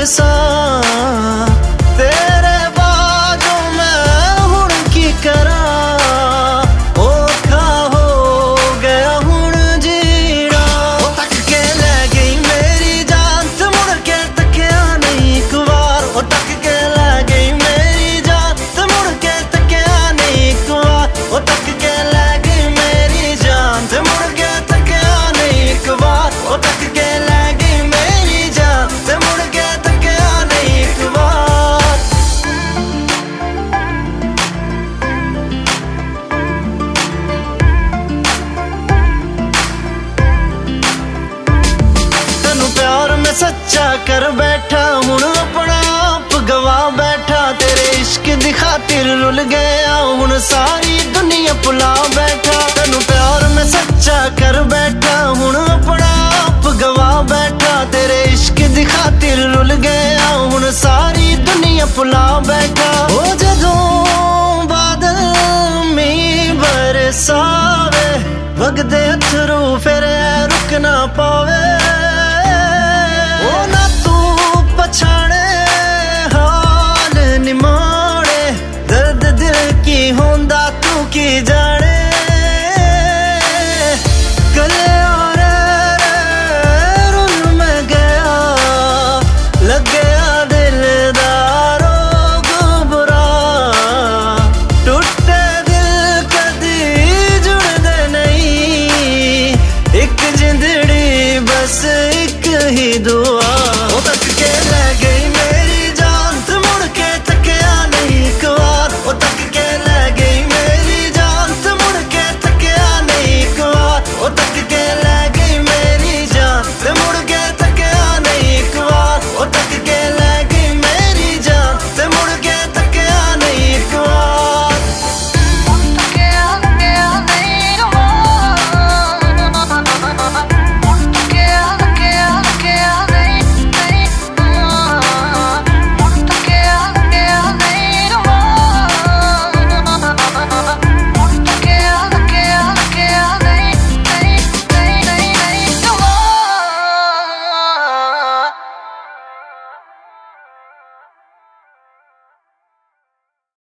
सा तेरे बाजों मैं हुण की करा औखा हो गया हुण जीना। ओ तक के ले गई मेरी जान ते मुड़ के तकिया नहीं एक बार। ओ तक के ले गई मेरी जान ते मुड़ के तकिया नहीं एक बार। ओ तक के ले गई मेरी जान ते मुड़ के तकिया नहीं एक बार। ओ तक के ले गई मेरी जान ते मुड़ के तकिया नहीं एक बार। तेनू प्यार में सच्चा कर बैठा हुण अपना आप गवा बैठा। तेरे इश्क दी खातिर रुल गया हुण सारी दुनिया भुला बैठा। तेनू प्यार में सच्चा कर बैठा हुण अपना आप गवा बैठा। तेरे इश्क दी खातिर